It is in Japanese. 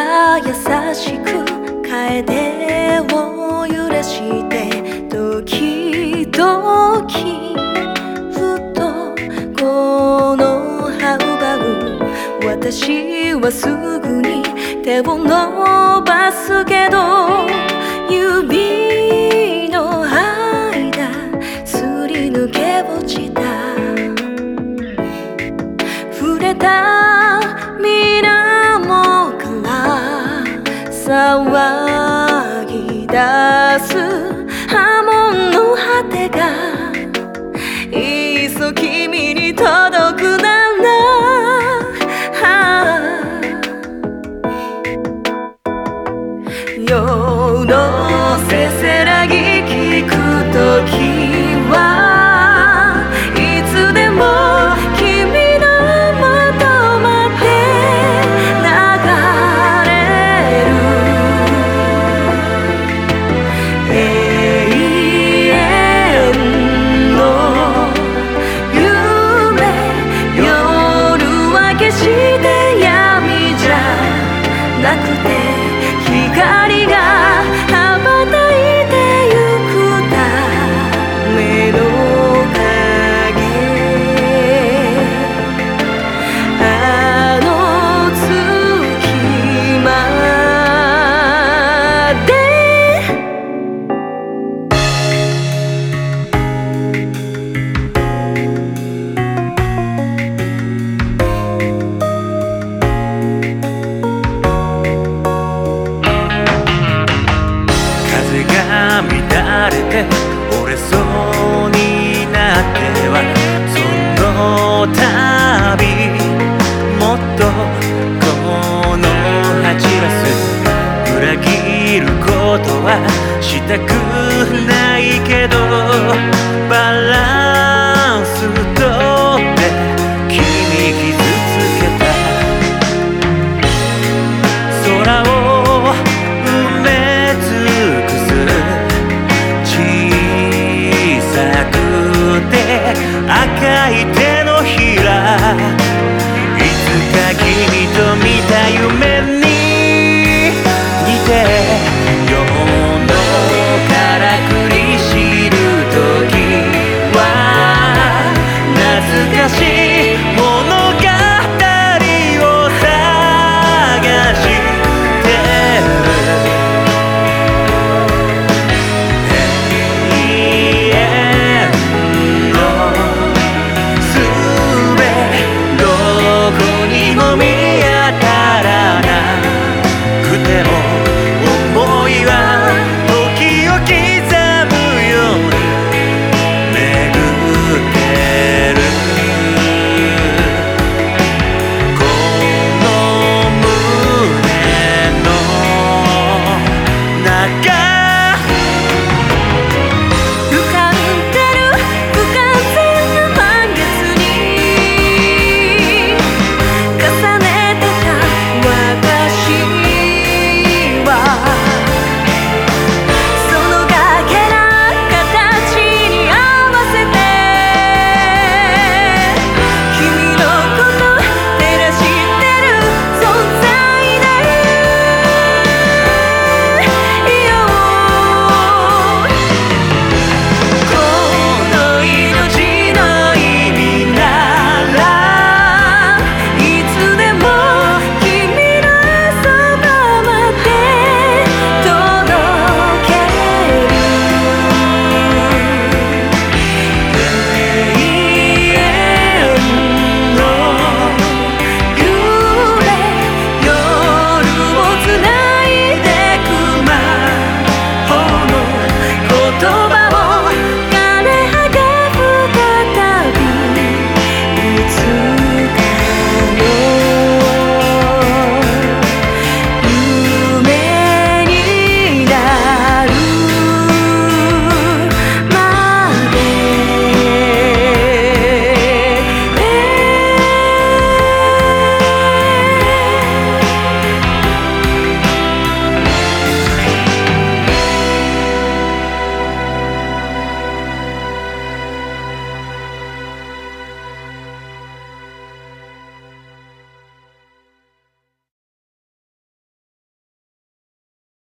が優しく楓を揺らして時々ふとこの葉奪う私はすぐに手を伸ばすけど指の間すり抜け落ちた触れた水面から騒ぎ出す波紋の果てがいっそ君に届くなら、夜のせせらぎ聞くときはいつでも君の元まで流れる永遠の夢夜明けして闇じゃなくて光が羽ばたいてゆくための影あの月まで風が乱れて折れそうになってはその度もっとこの走らす裏切ることはしたくないけど